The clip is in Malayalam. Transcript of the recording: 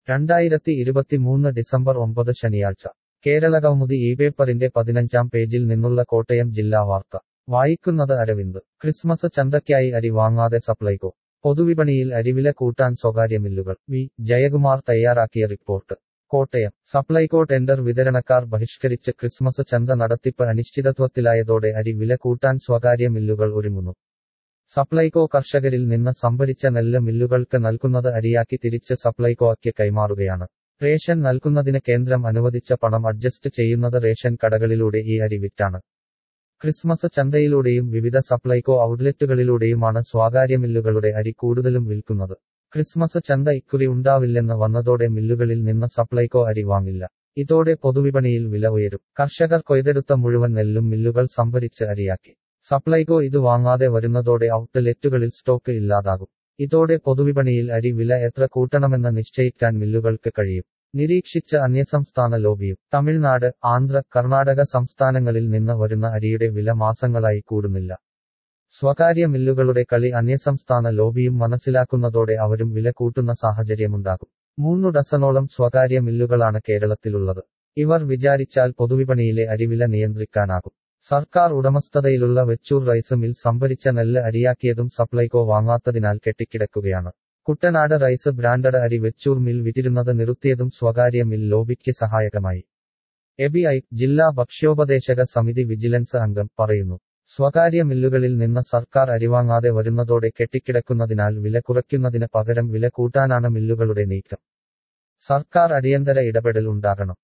2023 ഡിസംബർ 9 ശനിയാഴ്ച കേരളകൗമുദി ഈ പേപ്പറിന്റെ 15-ാം പേജിൽ നിന്നുള്ള കോട്ടയം ജില്ലാ വാർത്ത വായിക്കുന്നത് അരവിന്ദ്. ക്രിസ്മസ് ചന്തയ്ക്കായി അരി വാങ്ങാതെ സപ്ലൈകോ. പൊതുവിപണിയിൽ അരിവില കൂട്ടാൻ സ്വകാര്യ മില്ലുകൾ. വി. ജയകുമാർ തയ്യാറാക്കിയ റിപ്പോർട്ട്. കോട്ടയം. സപ്ലൈകോ ടെൻഡർ വിതരണക്കാർ ബഹിഷ്കരിച്ച് ക്രിസ്മസ് ചന്ത നടത്തിപ്പ് അനിശ്ചിതത്വത്തിലായതോടെ അരി വില കൂട്ടാൻ സ്വകാര്യ മില്ലുകൾ ഒരുങ്ങുന്നു. സപ്ലൈകോ കർഷകരിൽ നിന്ന് സംഭരിച്ച നെല്ല് മില്ലുകൾക്ക് നൽകുന്നത് അരിയാക്കി തിരിച്ച് സപ്ലൈകോയ്ക്ക് കൈമാറുകയാണ്. റേഷൻ നൽകുന്നതിന് കേന്ദ്രം അനുവദിച്ച പണം അഡ്ജസ്റ്റ് ചെയ്യുന്നത് റേഷൻ കടകളിലൂടെ ഈ അരി വിറ്റാണ്. ക്രിസ്മസ് ചന്തയിലൂടെയും വിവിധ സപ്ലൈകോ ഔട്ട്ലെറ്റുകളിലൂടെയുമാണ് സ്വകാര്യ മില്ലുകളുടെ അരി കൂടുതലും വിൽക്കുന്നത്. ക്രിസ്മസ് ചന്ത ഇക്കുറി ഉണ്ടാവില്ലെന്ന് വന്നതോടെ മില്ലുകളിൽ നിന്ന് സപ്ലൈകോ അരി വാങ്ങില്ല. ഇതോടെ പൊതുവിപണിയിൽ വില ഉയരും. കർഷകർ കൊയ്തെടുത്ത മുഴുവൻ നെല്ലും മില്ലുകൾ സംഭരിച്ച് അരിയാക്കി. സപ്ലൈകോ ഇത് വാങ്ങാതെ വരുന്നതോടെ ഔട്ട്ലെറ്റുകളിൽ സ്റ്റോക്ക് ഇല്ലാതാകും. ഇതോടെ പൊതുവിപണിയിൽ അരി വില എത്ര കൂട്ടണമെന്ന് നിശ്ചയിക്കാൻ മില്ലുകൾക്ക് കഴിയും. നിരീക്ഷിച്ച അന്യസംസ്ഥാന ലോബിയും. തമിഴ്നാട്, ആന്ധ്ര, കർണാടക സംസ്ഥാനങ്ങളിൽ നിന്ന് വരുന്ന അരിയുടെ വില മാസങ്ങളായി കൂടുന്നില്ല. സ്വകാര്യ മില്ലുകളുടെ കളി അന്യസംസ്ഥാന ലോബിയും മനസ്സിലാക്കുന്നതോടെ അവരും വില കൂട്ടുന്ന സാഹചര്യമുണ്ടാകും. 3 ഡസനോളം സ്വകാര്യ മില്ലുകളാണ് കേരളത്തിലുള്ളത്. ഇവർ വിചാരിച്ചാൽ പൊതുവിപണിയിലെ അരിവില നിയന്ത്രിക്കാനാകും. സർക്കാർ ഉടമസ്ഥതയിലുള്ള വെച്ചൂർ റൈസ് മിൽ സംഭരിച്ച നെല്ല് അരിയാക്കിയതും സപ്ലൈകോ വാങ്ങാത്തതിനാൽ കെട്ടിക്കിടക്കുകയാണ്. കുട്ടനാട് റൈസ് ബ്രാൻഡഡ് അരി വെച്ചൂർ മിൽ വിറ്റിരുന്നത് നിർത്തിയതും സ്വകാര്യ മിൽ ലോബിക്ക് സഹായകമായി. എബിഐ ജില്ലാ ഭക്ഷ്യോപദേശക സമിതി വിജിലൻസ് അംഗം പറയുന്നു. സ്വകാര്യ മില്ലുകളിൽ നിന്ന് സർക്കാർ അരിവാങ്ങാതെ വരുന്നതോടെ കെട്ടിക്കിടക്കുന്നതിനാൽ വില കുറയ്ക്കുന്നതിന് പകരം വില കൂട്ടാനാണ് മില്ലുകളുടെ നീക്കം. സർക്കാർ അടിയന്തര ഇടപെടൽ ഉണ്ടാകണം.